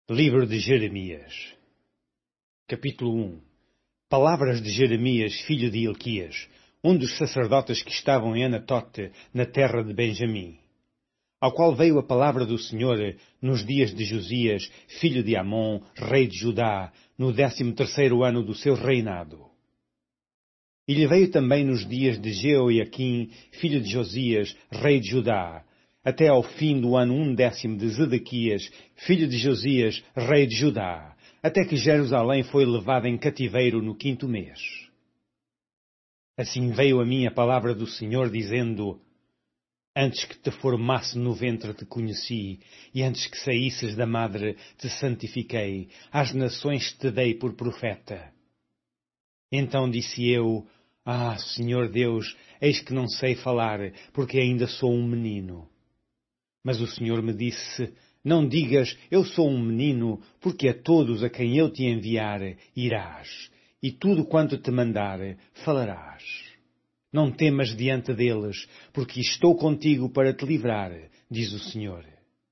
Livro de Jeremias. Capítulo 1. Palavras de Jeremias, filho de Hilquias, um dos sacerdotes que estavam em Anatote, na terra de Benjamim, ao qual veio a palavra do Senhor nos dias de Josias, filho de Amon, rei de Judá, no 13º ano do seu reinado. E lhe veio também nos dias de Jeoiaquim, filho de Josias, rei de Judá, até ao fim do ano 10º de Zedequias, filho de Josias, rei de Judá, até que Jerusalém foi levada em cativeiro no 5º mês. Assim veio a mim a palavra do Senhor, dizendo: Antes que te formasse no ventre te conheci, e antes que saísses da madre te santifiquei, às nações te dei por profeta. Então disse eu: Senhor Deus, eis que não sei falar, porque ainda sou um menino. Mas o Senhor me disse: Não digas, eu sou um menino, porque a todos a quem eu te enviar irás, e tudo quanto te mandar falarás. Não temas diante deles, porque estou contigo para te livrar, diz o Senhor.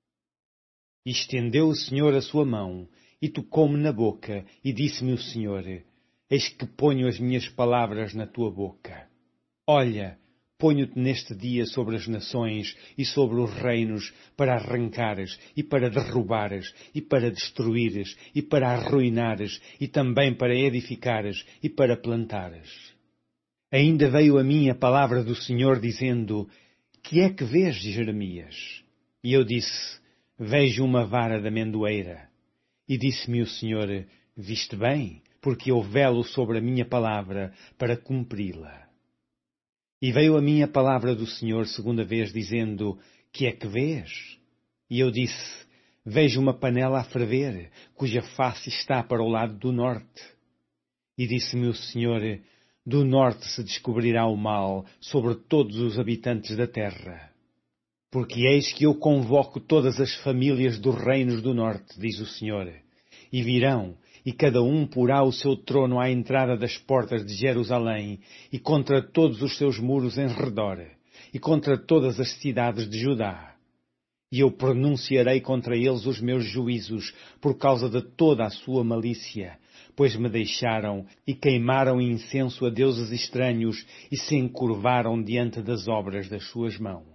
E estendeu o Senhor a sua mão, e tocou-me na boca, e disse-me o Senhor: Eis que ponho as minhas palavras na tua boca. Olha, ponho-te neste dia sobre as nações e sobre os reinos, para arrancares, e para derrubares, e para destruíres, e para arruinares, e também para edificares, e para plantares. Ainda veio a mim a palavra do Senhor, dizendo: Que é que vês, Jeremias? E eu disse: Vejo uma vara de amendoeira. E disse-me o Senhor: Viste bem, porque eu velo sobre a minha palavra para cumpri-la. E veio a mim a palavra do Senhor segunda vez, dizendo: Que é que vês? E eu disse: Vejo uma panela a ferver, cuja face está para o lado do norte. E disse-me o Senhor: Do norte se descobrirá o mal sobre todos os habitantes da terra. Porque eis que eu convoco todas as famílias dos reinos do norte, diz o Senhor, e virão, e cada um porá o seu trono à entrada das portas de Jerusalém, e contra todos os seus muros em redor, e contra todas as cidades de Judá. E eu pronunciarei contra eles os meus juízos, por causa de toda a sua malícia, pois me deixaram e queimaram incenso a deuses estranhos, e se encurvaram diante das obras das suas mãos.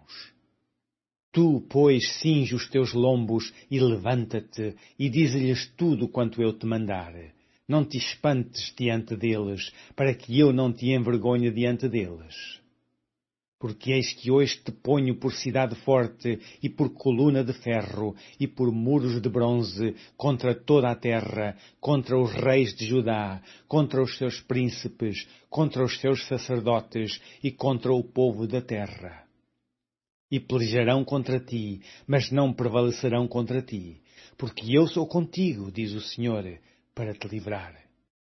Tu, pois, cinge os teus lombos e levanta-te, e dize-lhes tudo quanto eu te mandar. Não te espantes diante deles, para que eu não te envergonhe diante deles. Porque eis que hoje te ponho por cidade forte, e por coluna de ferro, e por muros de bronze, contra toda a terra, contra os reis de Judá, contra os seus príncipes, contra os seus sacerdotes, e contra o povo da terra. E pelejarão contra ti, mas não prevalecerão contra ti, porque eu sou contigo, diz o Senhor, para te livrar.